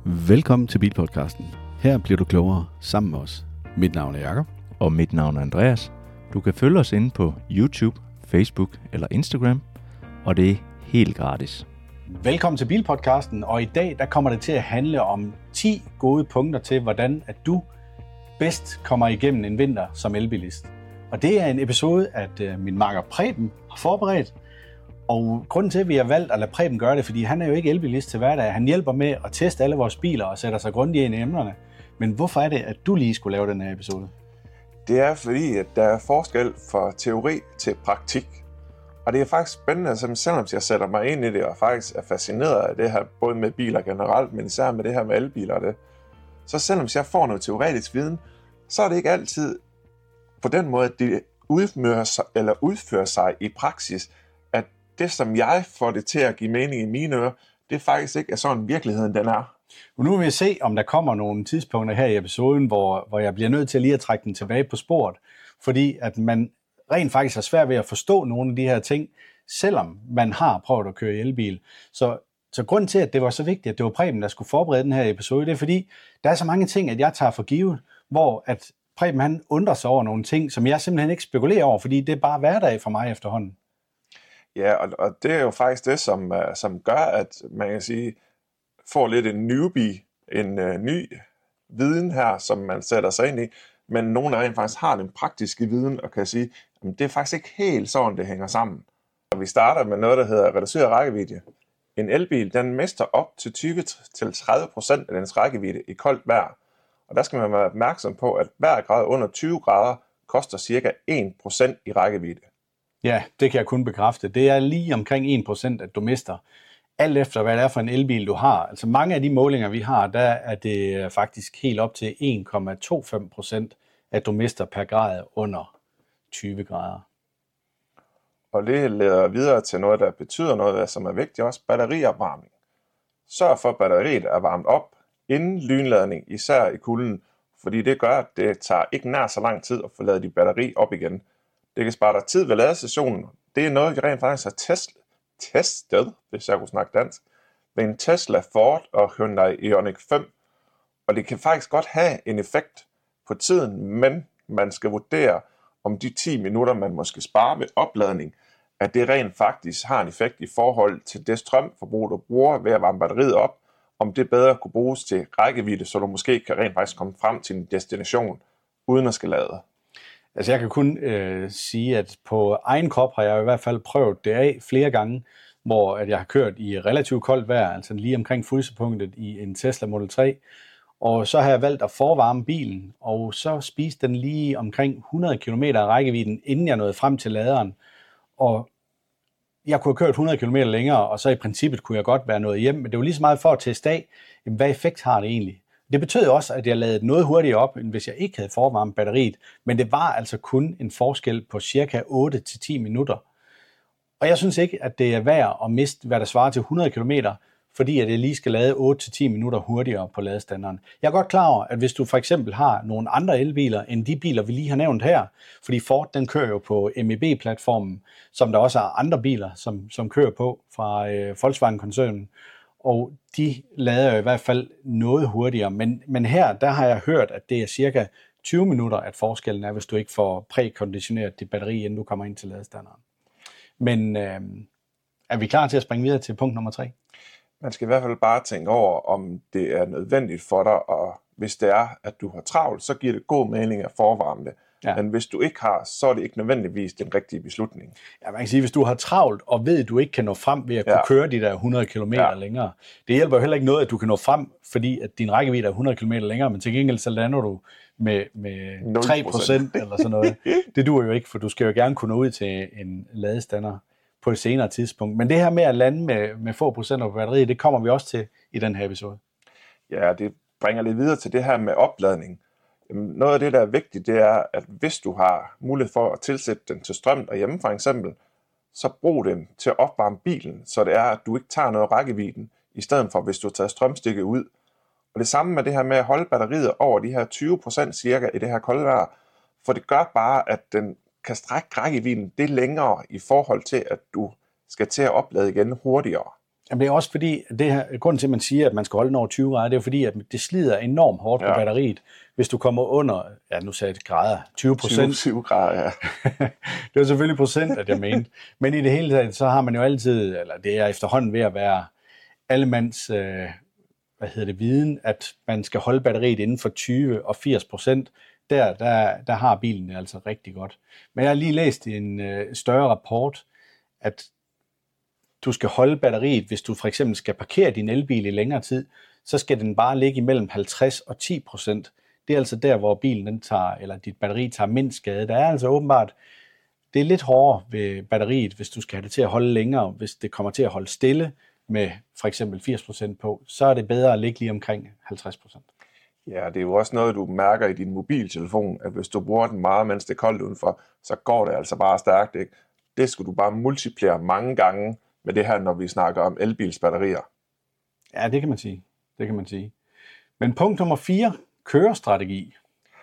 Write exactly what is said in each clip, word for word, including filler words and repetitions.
Velkommen til Bilpodcasten. Her bliver du klogere sammen med os. Mit navn er Jakob. Og mit navn er Andreas. Du kan følge os inde på YouTube, Facebook eller Instagram, og det er helt gratis. Velkommen til Bilpodcasten, og i dag der kommer det til at handle om ti gode punkter til, hvordan at du bedst kommer igennem en vinter som elbilist. Og det er en episode, at øh, min makker Preben har forberedt. Og grunden til, at vi har valgt at lade Preben gøre det, fordi han er jo ikke elbilist til hverdag. Han hjælper med at teste alle vores biler og sætter sig grundigt ind i emnerne. Men hvorfor er det, at du lige skulle lave den her episode? Det er fordi, at der er forskel fra teori til praktik. Og det er faktisk spændende, altså, selvom jeg sætter mig ind i det og faktisk er fascineret af det her, både med biler generelt, men især med det her med elbiler og det. Så selvom jeg får noget teoretisk viden, så er det ikke altid på den måde, at det udfører sig, eller udfører sig i praksis, at det, som jeg får det til at give mening i mine ører, det faktisk ikke er sådan virkeligheden den er. Nu vil vi se, om der kommer nogle tidspunkter her i episoden, hvor, hvor jeg bliver nødt til lige at trække den tilbage på sporet. Fordi at man rent faktisk har svært ved at forstå nogle af de her ting, selvom man har prøvet at køre i elbil. Så, så grunden til, at det var så vigtigt, at det var Preben, der skulle forberede den her episode, det er fordi, der er så mange ting, at jeg tager for givet, hvor at Preben han undrer sig over nogle ting, som jeg simpelthen ikke spekulerer over, fordi det er bare hverdag for mig efterhånden. Ja, og, og det er jo faktisk det, som, uh, som gør, at man kan sige, får lidt en newbie, en uh, ny viden her, som man sætter sig ind i, men nogen af rent faktisk har den praktiske viden og kan sige, at det er faktisk ikke helt sådan, det hænger sammen. Og vi starter med noget, der hedder reduceret rækkevidde. En elbil, den mister op til tyve til tredive procent af dens rækkevidde i koldt vejr. Og der skal man være opmærksom på, at hver grad under tyve grader koster cirka en procent i rækkevidde. Ja, det kan jeg kun bekræfte. Det er lige omkring en procent, at du mister. Alt efter, hvad det er for en elbil, du har. Altså mange af de målinger, vi har, der er det faktisk helt op til en komma toogtyve procent, at du mister per grad under tyve grader. Og det leder videre til noget, der betyder noget, som er vigtigt også, batteriopvarmning. Sørg for, at batteriet er varmet op inden lynladning, især i kulden, fordi det gør, at det tager ikke nær så lang tid at få ladet dit batteri op igen. Det kan spare dig tid ved ladestationen. Det er noget, vi rent faktisk har testet, testet, hvis jeg kunne snakke dansk, ved en Tesla, Ford og Hyundai Ioniq fem. Og det kan faktisk godt have en effekt på tiden, men man skal vurdere, om de ti minutter, man måske sparer ved opladning, at det rent faktisk har en effekt i forhold til det strømforbrug, du bruger ved at varme batteriet op, om det bedre kunne bruges til rækkevidde, så du måske kan rent faktisk komme frem til en destination, uden at skal lade. Altså jeg kan kun øh, sige, at på egen krop har jeg i hvert fald prøvet det af flere gange, hvor at jeg har kørt i relativt koldt vejr, altså lige omkring frysepunktet i en Tesla Model tre, og så har jeg valgt at forvarme bilen, og så spiste den lige omkring hundrede kilometer af rækkevidden, inden jeg nåede frem til laderen. Og jeg kunne have kørt hundrede kilometer længere, og så i princippet kunne jeg godt være nået hjem, men det var lige så meget for at teste af, hvad effekt har det egentlig. Det betød også, at jeg ladede noget hurtigere op, end hvis jeg ikke havde forvarmet batteriet, men det var altså kun en forskel på cirka otte til ti minutter. Og jeg synes ikke, at det er værd at miste, hvad der svarer til hundrede kilometer, fordi at jeg lige skal lade otte til ti minutter hurtigere på ladestanderen. Jeg er godt klar over, at hvis du for eksempel har nogle andre elbiler, end de biler, vi lige har nævnt her, fordi Ford den kører jo på M E B-platformen, som der også er andre biler, som, som kører på fra øh, Volkswagen-koncernen, og de lader jo i hvert fald noget hurtigere. Men, men her, der har jeg hørt, at det er cirka tyve minutter, at forskellen er, hvis du ikke får prækonditioneret dit batteri, inden du kommer ind til ladestanderen. Men øh, er vi klar til at springe videre til punkt nummer tre? Man skal i hvert fald bare tænke over, om det er nødvendigt for dig, og hvis det er, at du har travlt, så giver det god mening at forvarme det. Ja. Men hvis du ikke har, så er det ikke nødvendigvis den rigtige beslutning. Ja, man kan sige, hvis du har travlt og ved, at du ikke kan nå frem ved at kunne ja. køre de der hundrede kilometer ja. længere, det hjælper jo heller ikke noget, at du kan nå frem, fordi at din rækkevidde er hundrede kilometer længere, men til gengæld så lander du med, med tre procent eller sådan noget. Det duer jo ikke, for du skal jo gerne kunne nå ud til en ladestander på et senere tidspunkt. Men det her med at lande med, med få procenter på batteriet, det kommer vi også til i den her episode. Ja, det bringer lidt videre til det her med opladning. Noget af det, der er vigtigt, det er, at hvis du har mulighed for at tilsætte den til strøm derhjemme for eksempel, så brug den til at opvarme bilen, så det er, at du ikke tager noget rækkevidden, i stedet for hvis du tager strømstikket ud. Og det samme med det her med at holde batteriet over de her tyve procent cirka i det her kolde vejr, for det gør bare, at den kan strække rækkevidden det længere i forhold til, at du skal til at oplade igen hurtigere. Jamen, det er også fordi, det her, grunden til, at man siger, at man skal holde den over tyve grader, det er fordi, at det slider enormt hårdt ja. på batteriet, hvis du kommer under, ja nu sagde jeg grader, tyve procent. tyve grader, ja. Det er selvfølgelig procent, at jeg mente. Men i det hele taget, så har man jo altid, eller det er efterhånden ved at være allemands, øh, hvad hedder det, viden, at man skal holde batteriet inden for tyve og firs procent. Der, der, der har bilen det altså rigtig godt. Men jeg har lige læst i en øh, større rapport, at du skal holde batteriet, hvis du for eksempel skal parkere din elbil i længere tid, så skal den bare ligge imellem halvtreds og ti procent. Det er altså der, hvor bilen den tager, eller dit batteri tager mindst skade. Der er altså åbenbart, det er lidt hårdere ved batteriet, hvis du skal have det til at holde længere. Hvis det kommer til at holde stille med for eksempel firs procent på, så er det bedre at ligge lige omkring halvtreds procent. Ja, det er jo også noget, du mærker i din mobiltelefon, at hvis du bruger den meget, mens det er koldt udenfor, så går det altså bare stærkt, ikke? Det skulle du bare multiplicere mange gange med det her, når vi snakker om elbilsbatterier. Ja, det kan man sige. Det kan man sige. Men punkt nummer fire, kørestrategi.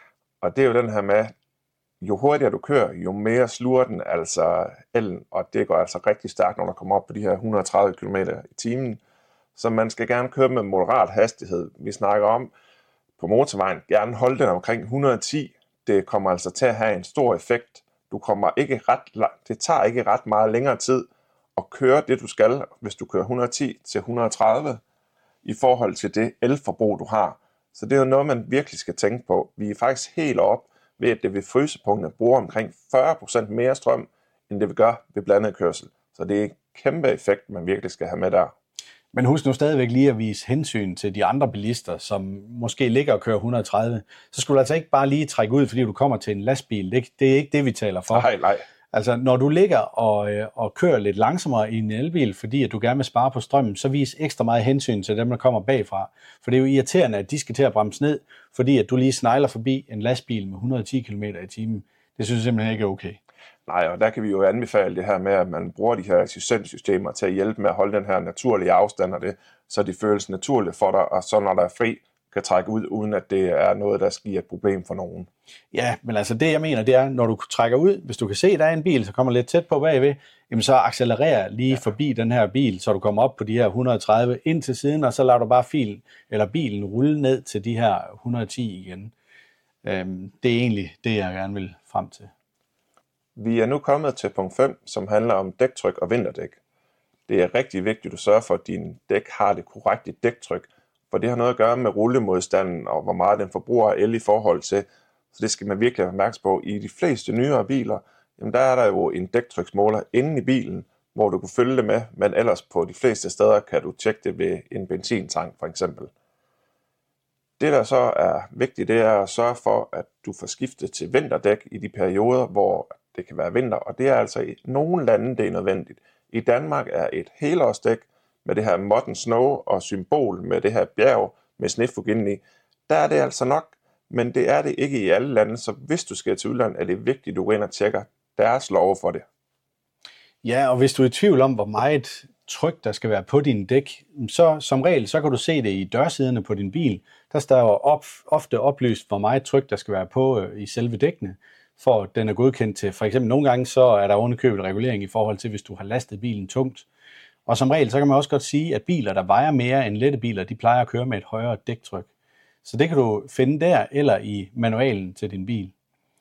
Og det er jo den her med, jo hurtigere du kører, jo mere sluger den altså elen, og det går altså rigtig stærkt, når der kommer op på de her et hundrede og tredive kilometer i timen. Så man skal gerne køre med moderat hastighed. Vi snakker om på motorvejen, gerne holde den omkring et hundrede og ti. Det kommer altså til at have en stor effekt. Du kommer ikke ret langt, det tager ikke ret meget længere tid at køre det, du skal, hvis du kører et hundrede og ti til et hundrede og tredive, i forhold til det elforbrug, du har. Så det er jo noget, man virkelig skal tænke på. Vi er faktisk helt op ved, at det ved frysepunktet bruger omkring fyrre procent mere strøm, end det vi gør ved blandet kørsel. Så det er en kæmpe effekt, man virkelig skal have med der. Men husk nu stadigvæk lige at vise hensyn til de andre bilister, som måske ligger og kører et hundrede og tredive. Så skulle du altså ikke bare lige trække ud, fordi du kommer til en lastbil. Det, det er ikke det, vi taler for. Nej, nej. Altså, når du ligger og, øh, og kører lidt langsommere i en elbil, fordi at du gerne vil spare på strømmen, så vis ekstra meget hensyn til dem, der kommer bagfra. For det er jo irriterende, at de skal til at bremse ned, fordi at du lige snegler forbi en lastbil med et hundrede og ti kilometer i timen. Det synes jeg simpelthen ikke er okay. Nej, og der kan vi jo anbefale det her med, at man bruger de her assistenssystemer til at hjælpe med at holde den her naturlige afstand af det, så det føles naturligt for dig, og så når der er fri, kan trække ud, uden at det er noget, der giver et problem for nogen. Ja, men altså det jeg mener, det er, når du trækker ud, hvis du kan se, at der er en bil, så kommer lidt tæt på bagved, jamen så accelererer lige ja. forbi den her bil, så du kommer op på de her et hundrede og tredive ind til siden, og så lader du bare filen, eller bilen rulle ned til de her et hundrede og ti igen. Øhm, det er egentlig det, jeg gerne vil frem til. Vi er nu kommet til punkt fem, som handler om dæktryk og vinterdæk. Det er rigtig vigtigt, at du sørger for, at din dæk har det korrekte dæktryk, for det har noget at gøre med rullemodstanden og hvor meget den forbruger el i forhold til. Så det skal man virkelig have opmærksom på. I de fleste nyere biler, jamen der er der jo en dæktryksmåler inde i bilen, hvor du kan følge det med, men ellers på de fleste steder kan du tjekke det ved en benzintank for eksempel. Det der så er vigtigt, det er at sørge for, at du får skiftet til vinterdæk i de perioder, hvor det kan være vinter, og det er altså i nogle lande, det er nødvendigt. I Danmark er et helårsdæk med det her modern snow og symbol med det her bjerg med snefug indeni, der er det altså nok, men det er det ikke i alle lande, så hvis du skal til udlandet, er det vigtigt, at du går ind og tjekker deres love for det. Ja, og hvis du er i tvivl om, hvor meget tryk der skal være på din dæk, så som regel, så kan du se det i dørsiderne på din bil. Der står op, ofte oplyst, hvor meget tryk der skal være på øh, i selve dækkene, for at den er godkendt til. For eksempel nogle gange, så er der ovenikøbet regulering i forhold til, hvis du har lastet bilen tungt. Og som regel, så kan man også godt sige, at biler, der vejer mere end lette biler, de plejer at køre med et højere dæktryk. Så det kan du finde der, eller i manualen til din bil.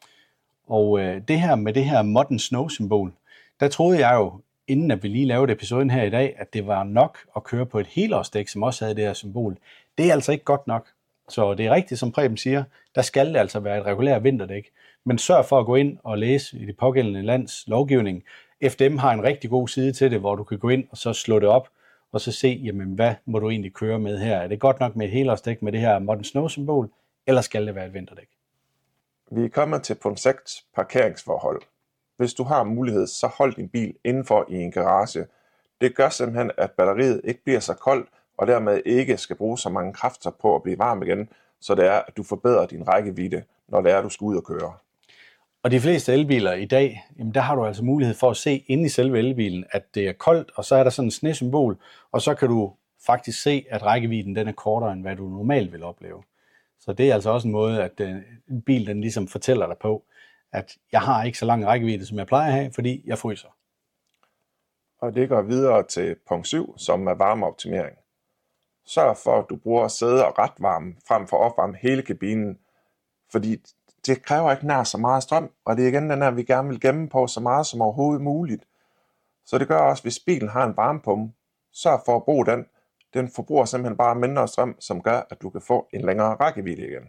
Og øh, det her med det her modern snow-symbol, der troede jeg jo, inden at vi lige lavede episoden her i dag, at det var nok at køre på et helårsdæk, som også havde det her symbol. Det er altså ikke godt nok. Så det er rigtigt, som Preben siger, der skal det altså være et regulært vinterdæk. Men sørg for at gå ind og læse i det pågældende lands lovgivning. F D M har en rigtig god side til det, hvor du kan gå ind og så slå det op, og så se, jamen, hvad må du egentlig køre med her? Er det godt nok med et helårsdæk med det her modern snow-symbol, eller skal det være et vinterdæk? Vi er kommet til punkt seks, parkeringsforhold. Hvis du har mulighed, så hold din bil indenfor i en garage. Det gør simpelthen, at batteriet ikke bliver så koldt, og dermed ikke skal bruge så mange kræfter på at blive varm igen, så det er, at du forbedrer din rækkevidde, når det er, at du skal ud og køre. Og de fleste elbiler i dag, jamen der har du altså mulighed for at se inde i selve elbilen, at det er koldt, og så er der sådan en snesymbol, og så kan du faktisk se, at rækkevidden den er kortere, end hvad du normalt vil opleve. Så det er altså også en måde, at en bil den ligesom fortæller dig på, at jeg har ikke så lang rækkevidde, som jeg plejer at have, fordi jeg fryser. Og det går videre til punkt syv, som er varmeoptimering. Sørg for, at du bruger sæde og retvarme frem for at opvarme hele kabinen, fordi det kræver ikke nær så meget strøm, og det er igen den her, vi gerne vil gemme på så meget som overhovedet muligt. Så det gør også, hvis bilen har en varmepumpe, sørg for at bruge den. Den forbruger simpelthen bare mindre strøm, som gør, at du kan få en længere rækkevidde igen.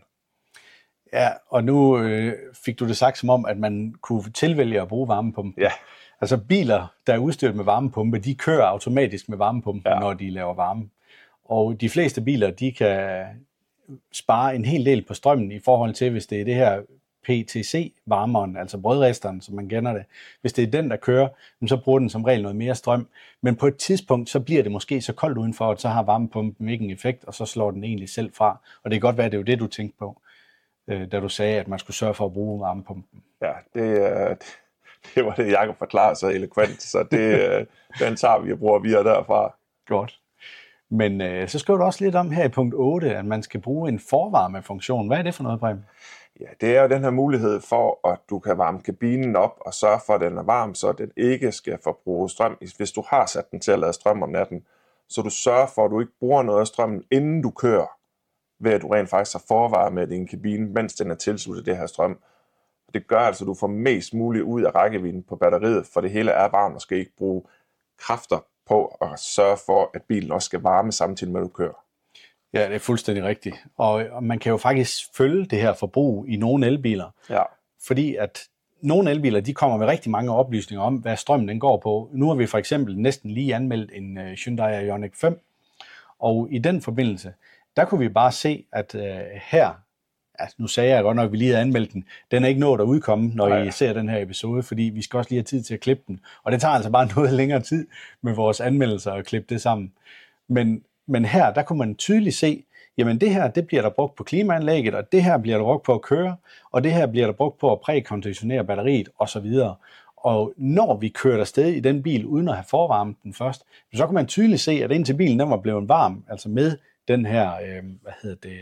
Ja, og nu øh, fik du det sagt som om, at man kunne tilvælge at bruge varmepumpen. Ja. Altså biler, der er udstyret med varmepumpe, de kører automatisk med varmepumpen, ja. Når de laver varme. Og de fleste biler, de kan spare en hel del på strømmen i forhold til, hvis det er det her P T C-varmeren, altså brødristeren, som man kender det. Hvis det er den, der kører, så bruger den som regel noget mere strøm. Men på et tidspunkt, så bliver det måske så koldt udenfor, at så har varmepumpen ikke en effekt, og så slår den egentlig selv fra. Og det kan godt være, at det er jo det, du tænkte på, da du sagde, at man skulle sørge for at bruge varmepumpen. Ja, det, det var det, Jakob forklarede så eloquent, så det, den tager vi og bruger videre derfra. Godt. Men øh, så skriver du også lidt om her i punkt otte, at man skal bruge en forvarmefunktion. Hvad er det for noget, Preben? Ja, det er jo den her mulighed for, at du kan varme kabinen op og sørge for, at den er varm, så den ikke skal forbruge strøm. Hvis du har sat den til at lade strøm om natten, så du sørger for, at du ikke bruger noget af strømmen, inden du kører, ved at du rent faktisk har forvarme din kabine, mens den er tilsluttet det her strøm. Det gør altså, at du får mest muligt ud af rækkevidden på batteriet, for det hele er varmt og skal ikke bruge kræfter på at sørge for, at bilen også skal varme samtidig med, at du kører. Ja, det er fuldstændig rigtigt. Og, og man kan jo faktisk følge det her forbrug i nogle elbiler. Ja. Fordi at nogle elbiler, de kommer med rigtig mange oplysninger om, hvad strømmen den går på. Nu har vi for eksempel næsten lige anmeldt en uh, Hyundai Ioniq fem. Og i den forbindelse, der kunne vi bare se, at uh, her, altså nu sagde jeg godt nok, at vi lige havde anmeldt den, den er ikke nået at udkomme, når Nej. I ser den her episode, fordi vi skal også lige have tid til at klippe den. Og det tager altså bare noget længere tid med vores anmeldelser at klippe det sammen. Men, men her, der kunne man tydeligt se, jamen det her, det bliver der brugt på klimaanlægget, og det her bliver der brugt på at køre, og det her bliver der brugt på at prækonditionere batteriet, osv. Og når vi kørte afsted i den bil, uden at have forvarmet den først, så kunne man tydeligt se, at indtil bilen den var blevet varm, altså med den her, øh, hvad hedder det,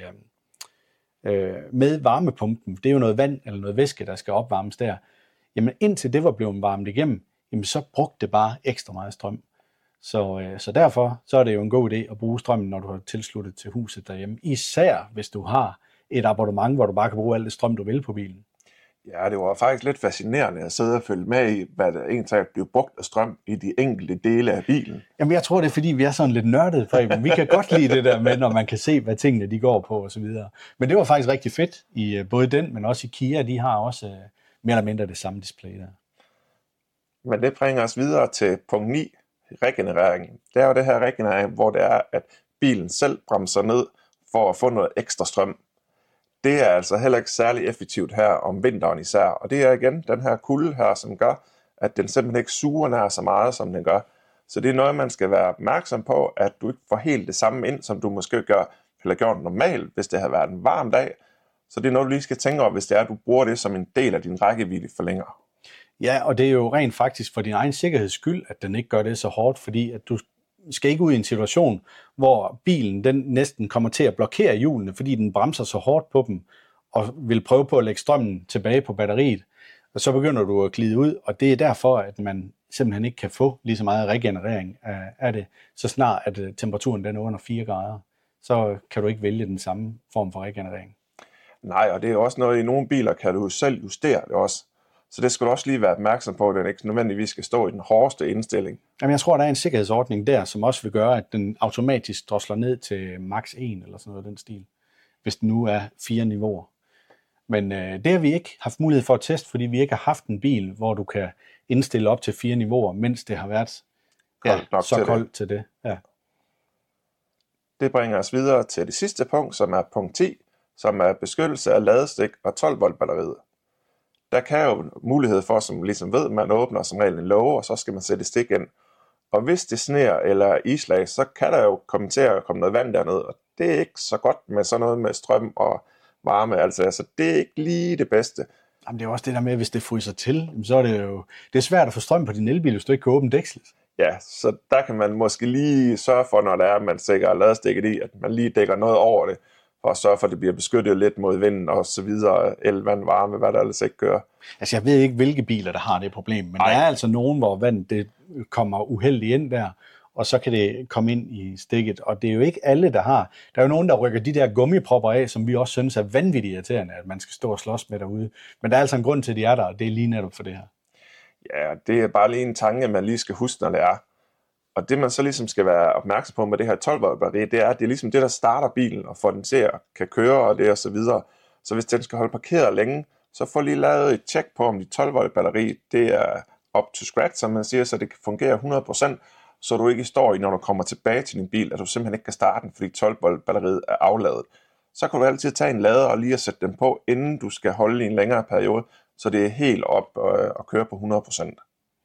øh, med varmepumpen, det er jo noget vand eller noget væske, der skal opvarmes der, jamen indtil det var blevet varmet igennem, jamen så brugte det bare ekstra meget strøm. Så, øh, så derfor så er det jo en god idé at bruge strømmen, når du har tilsluttet til huset derhjemme. Især hvis du har et abonnement, hvor du bare kan bruge alt det strøm, du vil på bilen. Ja, det var faktisk lidt fascinerende at sidde og følge med i, hvad der egentlig bliver brugt af strøm i de enkelte dele af bilen. Jamen jeg tror, det er fordi, vi er sådan lidt nørdede, Preben. Vi kan godt lide det der med, når man kan se, hvad tingene de går på osv. Men det var faktisk rigtig fedt i både den, men også i Kia. De har også uh, mere eller mindre det samme display der. Men det bringer os videre til punkt ni, regenereringen. Det er jo det her regenerering, hvor det er, at bilen selv bremser ned for at få noget ekstra strøm. Det er altså heller ikke særlig effektivt her om vinteren især. Og det er igen den her kulde her, som gør, at den simpelthen ikke suger nær så meget, som den gør. Så det er noget, man skal være opmærksom på, at du ikke får helt det samme ind, som du måske gør, eller gjort normalt, hvis det har været en varm dag. Så det er noget, du lige skal tænke over, hvis det er, at du bruger det som en del af din rækkevidde forlænger. Ja, og det er jo rent faktisk for din egen sikkerheds skyld, at den ikke gør det så hårdt, fordi at du skal ikke ud i en situation, hvor bilen den næsten kommer til at blokere hjulene, fordi den bremser så hårdt på dem, og vil prøve på at lægge strømmen tilbage på batteriet. Og så begynder du at glide ud, og det er derfor, at man simpelthen ikke kan få lige så meget regenerering af det, så snart at temperaturen den er under fire grader. Så kan du ikke vælge den samme form for regenerering. Nej, og det er også noget, i nogle biler kan du selv justere det også. Så det skal du også lige være opmærksom på, at den ikke nødvendigvis skal stå i den hårdeste indstilling. Jamen, jeg tror, der er en sikkerhedsordning der, som også vil gøre, at den automatisk drosler ned til max en eller sådan noget den stil, hvis den nu er fire niveauer. Men øh, det har vi ikke haft mulighed for at teste, fordi vi ikke har haft en bil, hvor du kan indstille op til fire niveauer, mens det har været ja, koldt så til koldt det. til det. Ja. Det bringer os videre til det sidste punkt, som er punkt ti, som er beskyttelse af ladestik og tolv volt batteriet. Der kan jo mulighed for, som ligesom ved, man åbner som regel en låge, og så skal man sætte stik ind. Og hvis det sner eller islag, så kan der jo komme til at komme noget vand derned, og det er ikke så godt med sådan noget med strøm og varme. Altså, altså det er ikke lige det bedste. Jamen, det er også det der med, at hvis det fryser til, så er det jo det er svært at få strøm på din elbil, hvis du ikke kan åbne dækslet. Ja, så der kan man måske lige sørge for, når der er, man stikker ladestikket i, at man lige dækker noget over det, for at sørge for, at det bliver beskyttet lidt mod vinden og så videre, el, vand, varme, hvad der ellers ikke gør. Altså jeg ved ikke, hvilke biler, der har det problem, men Ej. der er altså nogen, hvor vand det kommer uheldigt ind der, og så kan det komme ind i stikket, og det er jo ikke alle, der har. Der er jo nogen, der rykker de der gummipropper af, som vi også synes er vanvittigt irriterende, at man skal stå og slås med derude. Men der er altså en grund til, at de er der, og det er lige netop for det her. Ja, det er bare lige en tanke, man lige skal huske, når det er. Og det man så ligesom skal være opmærksom på med det her tolv volt batteri, det er, at det er ligesom det, der starter bilen og får den til at kan køre og det og så videre. Så hvis den skal holde parkeret længe, så får lige lavet et tjek på, om dit tolv volt batteri, det er up to scratch, som man siger, så det kan fungere hundrede procent, så du ikke står i, når du kommer tilbage til din bil, at du simpelthen ikke kan starte den, fordi tolv volt batteriet er afladet. Så kan du altid tage en lader og lige at sætte den på, inden du skal holde i en længere periode, så det er helt op og, og køre på hundrede procent.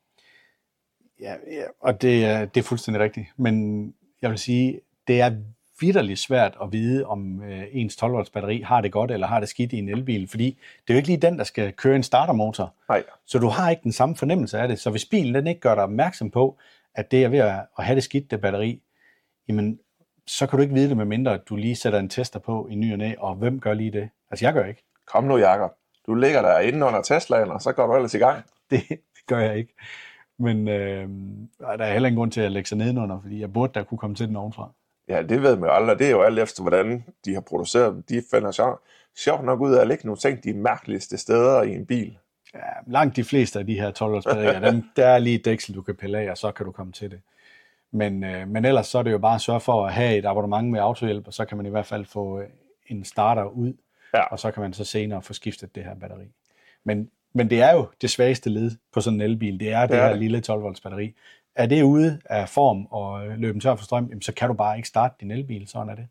Ja, ja, og det er, det er fuldstændig rigtigt, men jeg vil sige, det er vitterligt svært at vide, om øh, ens tolv volts batteri har det godt eller har det skidt i en elbil, fordi det er jo ikke lige den, der skal køre en startermotor. Nej. Så du har ikke den samme fornemmelse af det. Så hvis bilen den ikke gør dig opmærksom på, at det er ved at have det skidt, det batteri, jamen, så kan du ikke vide det, med mindre at du lige sætter en tester på i ny og næ, og hvem gør lige det? Altså, jeg gør ikke. Kom nu, Jakob. Du ligger der inde under Teslaen, og så går du ellers i gang. Det, det gør jeg ikke. Men øh, der er heller ingen grund til at lægge sig nedenunder, fordi jeg burde da kunne komme til den ovenfra. Ja, det ved man jo aldrig. Det er jo alt efter, hvordan de har produceret dem. De finder sjovt, sjovt nok ud af at lægge nogle ting de mærkeligste steder i en bil. Ja, langt de fleste af de her tolv volts batterier, dem, der er lige et dæksel, du kan pille af, og så kan du komme til det. Men, øh, men ellers så er det jo bare at sørge for at have et abonnement med autohjælp, og så kan man i hvert fald få en starter ud, ja. Og så kan man så senere få skiftet det her batteri. Men, men det er jo det svageste led på sådan en elbil, det er det, det er her det. lille tolv volts batteri. Er det ude af form og løben tør for strøm, så kan du bare ikke starte din elbil, sådan er det.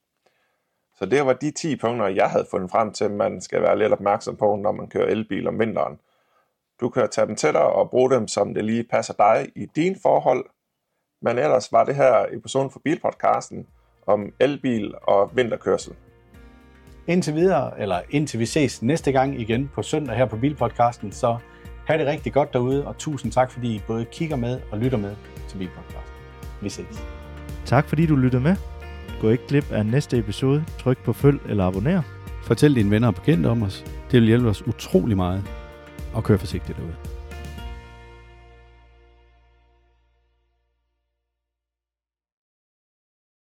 Så det var de ti punkter, jeg havde fundet frem til, at man skal være lidt opmærksom på, når man kører elbil om vinteren. Du kan tage dem til dig og bruge dem, som det lige passer dig i dine forhold. Men ellers var det her episoden for Bilpodcasten om elbil og vinterkørsel. Indtil videre, eller indtil vi ses næste gang igen på søndag her på Bilpodcasten, så ha' det rigtig godt derude, og tusind tak, fordi I både kigger med og lytter med til Bilpodcasten. Vi ses. Tak fordi du lyttede med. Gå ikke glip af næste episode. Tryk på følg eller abonner. Fortæl dine venner og bekendte om os. Det vil hjælpe os utrolig meget. Og kør forsigtigt derude.